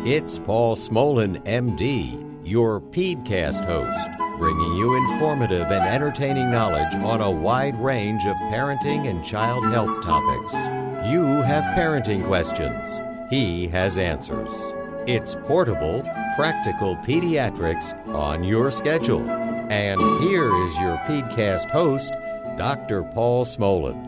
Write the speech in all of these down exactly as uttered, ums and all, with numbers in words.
It's Paul Smolin, M D, your PedsCast host, bringing you informative and entertaining knowledge on a wide range of parenting and child health topics. You have parenting questions. He has answers. It's portable, practical pediatrics on your schedule. And here is your PedsCast host, Doctor Paul Smolin.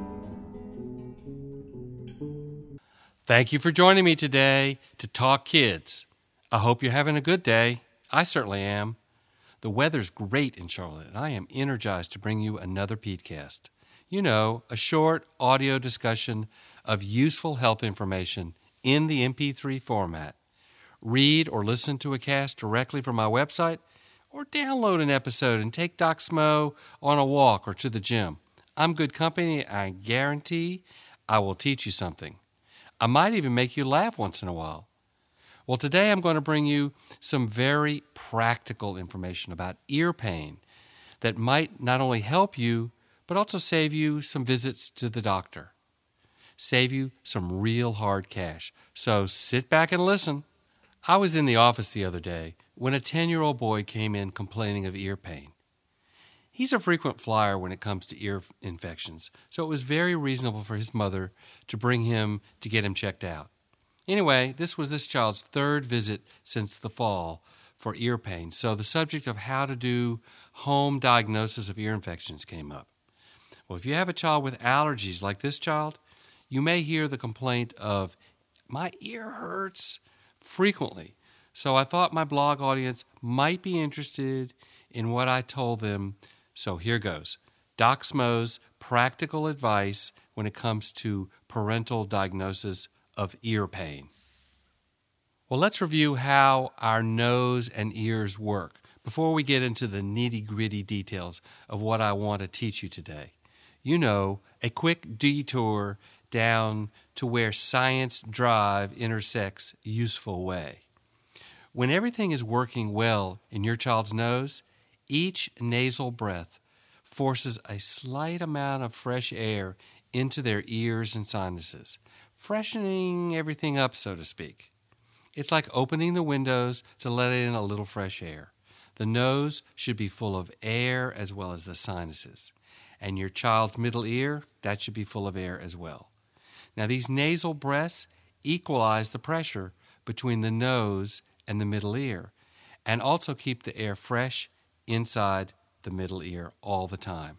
Thank you for joining me today to talk kids. I hope you're having a good day. I certainly am. The weather's great in Charlotte, and I am energized to bring you another PedsCast. You know, a short audio discussion of useful health information in the M P three format. Read or listen to a cast directly from my website, or download an episode and take Doc Smo on a walk or to the gym. I'm good company. I guarantee I will teach you something. I might even make you laugh once in a while. Well, today I'm going to bring you some very practical information about ear pain that might not only help you, but also save you some visits to the doctor. Save you some real hard cash. So sit back and listen. I was in the office the other day when a ten-year-old boy came in complaining of ear pain. He's a frequent flyer when it comes to ear infections, so it was very reasonable for his mother to bring him to get him checked out. Anyway, this was this child's third visit since the fall for ear pain, so the subject of how to do home diagnosis of ear infections came up. Well, if you have a child with allergies like this child, you may hear the complaint of, "My ear hurts," frequently. So I thought my blog audience might be interested in what I told them. So here goes. Doc Smo's practical advice when it comes to parental diagnosis of ear pain. Well, let's review how our nose and ears work before we get into the nitty-gritty details of what I want to teach you today. You know, a quick detour down to where science drive intersects useful way. When everything is working well in your child's nose, each nasal breath forces a slight amount of fresh air into their ears and sinuses, freshening everything up, so to speak. It's like opening the windows to let in a little fresh air. The nose should be full of air as well as the sinuses. And your child's middle ear, that should be full of air as well. Now, these nasal breaths equalize the pressure between the nose and the middle ear, and also keep the air fresh inside the middle ear all the time.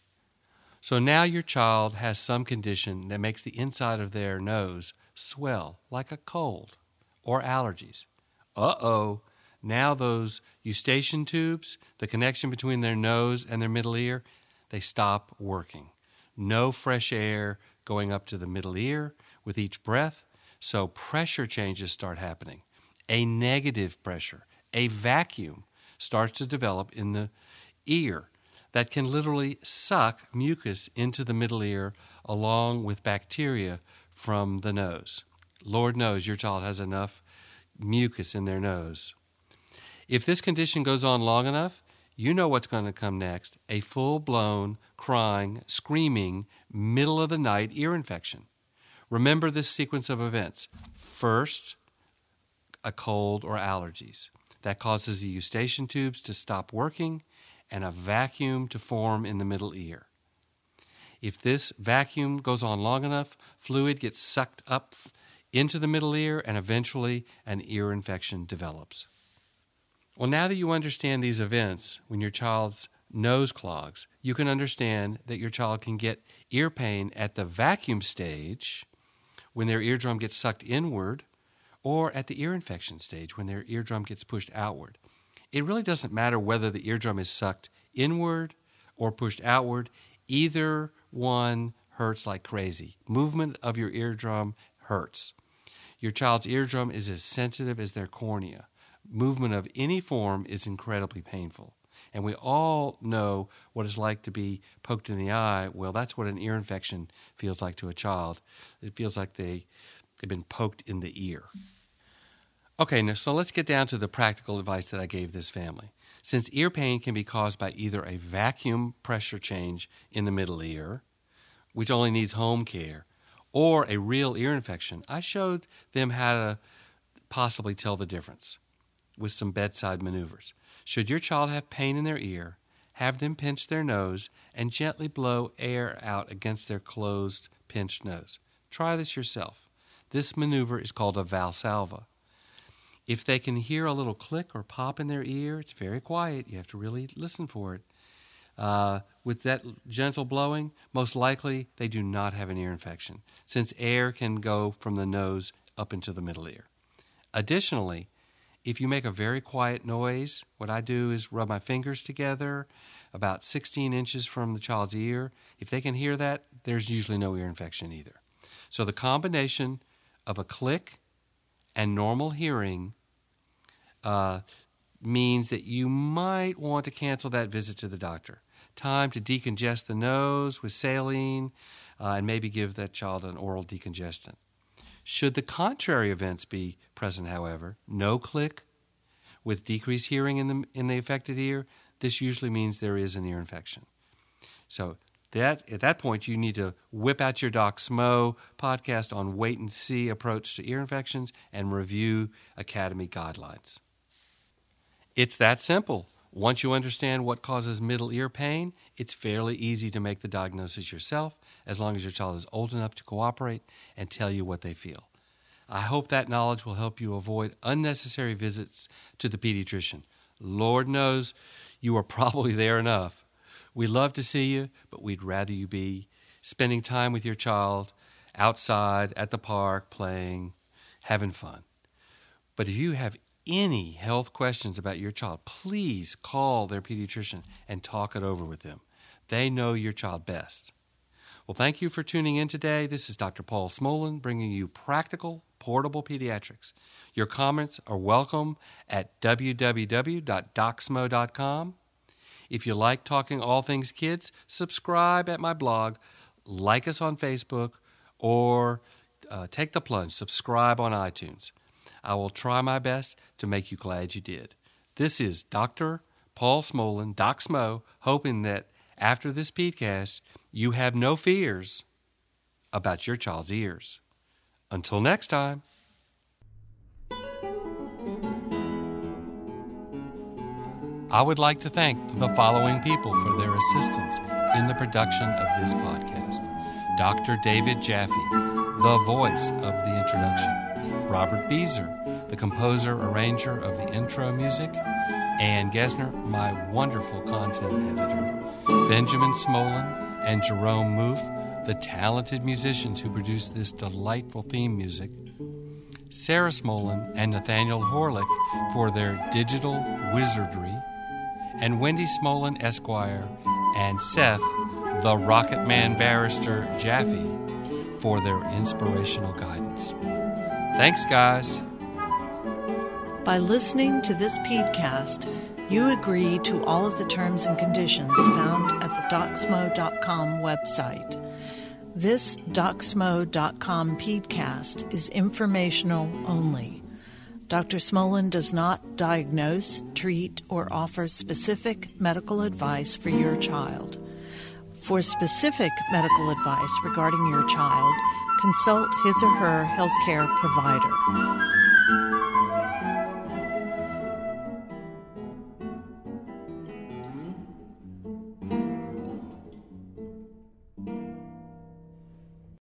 So now your child has some condition that makes the inside of their nose swell, like a cold or allergies. Uh-oh, now those eustachian tubes, the connection between their nose and their middle ear, they stop working. No fresh air going up to the middle ear with each breath, so pressure changes start happening. A negative pressure, a vacuum, starts to develop in the ear that can literally suck mucus into the middle ear along with bacteria from the nose. Lord knows your child has enough mucus in their nose. If this condition goes on long enough, you know what's going to come next, a full-blown, crying, screaming, middle-of-the-night ear infection. Remember this sequence of events. First, a cold or allergies. That causes the eustachian tubes to stop working and a vacuum to form in the middle ear. If this vacuum goes on long enough, fluid gets sucked up into the middle ear and eventually an ear infection develops. Well, now that you understand these events when your child's nose clogs, you can understand that your child can get ear pain at the vacuum stage when their eardrum gets sucked inward, or at the ear infection stage when their eardrum gets pushed outward. It really doesn't matter whether the eardrum is sucked inward or pushed outward. Either one hurts like crazy. Movement of your eardrum hurts. Your child's eardrum is as sensitive as their cornea. Movement of any form is incredibly painful. And we all know what it's like to be poked in the eye. Well, that's what an ear infection feels like to a child. It feels like they They've been poked in the ear. Okay, now so let's get down to the practical advice that I gave this family. Since ear pain can be caused by either a vacuum pressure change in the middle ear, which only needs home care, or a real ear infection, I showed them how to possibly tell the difference with some bedside maneuvers. Should your child have pain in their ear, have them pinch their nose and gently blow air out against their closed, pinched nose. Try this yourself. This maneuver is called a Valsalva. If they can hear a little click or pop in their ear, it's very quiet. You have to really listen for it. Uh, with that gentle blowing, most likely they do not have an ear infection, since air can go from the nose up into the middle ear. Additionally, if you make a very quiet noise, what I do is rub my fingers together about sixteen inches from the child's ear. If they can hear that, there's usually no ear infection either. So the combination of a click and normal hearing uh, means that you might want to cancel that visit to the doctor. Time to decongest the nose with saline uh, and maybe give that child an oral decongestant. Should the contrary events be present, however, no click with decreased hearing in the, in the affected ear, this usually means there is an ear infection. So that at that point, you need to whip out your Doc Smo podcast on wait-and-see approach to ear infections and review Academy guidelines. It's that simple. Once you understand what causes middle ear pain, it's fairly easy to make the diagnosis yourself, as long as your child is old enough to cooperate and tell you what they feel. I hope that knowledge will help you avoid unnecessary visits to the pediatrician. Lord knows you are probably there enough. We love to see you, but we'd rather you be spending time with your child outside, at the park, playing, having fun. But if you have any health questions about your child, please call their pediatrician and talk it over with them. They know your child best. Well, thank you for tuning in today. This is Doctor Paul Smolin bringing you practical, portable pediatrics. Your comments are welcome at w w w dot doc smo dot com. If you like talking all things kids, subscribe at my blog, like us on Facebook, or uh, take the plunge, subscribe on iTunes. I will try my best to make you glad you did. This is Doctor Paul Smolin, Doc Smo, hoping that after this podcast, you have no fears about your child's ears. Until next time. I would like to thank the following people for their assistance in the production of this podcast. Doctor David Jaffe, the voice of the introduction. Robert Beezer, the composer, arranger of the intro music. Ann Gesner, my wonderful content editor. Benjamin Smolin and Jerome Moof, the talented musicians who produced this delightful theme music. Sarah Smolin and Nathaniel Horlick for their digital wizardry. And Wendy Smolin, Esquire, and Seth, the Rocket Man Barrister Jaffe, for their inspirational guidance. Thanks, guys. By listening to this podcast, you agree to all of the terms and conditions found at the doc smo dot com website. This doc smo dot com podcast is informational only. Doctor Smolin does not diagnose, treat, or offer specific medical advice for your child. For specific medical advice regarding your child, consult his or her healthcare provider.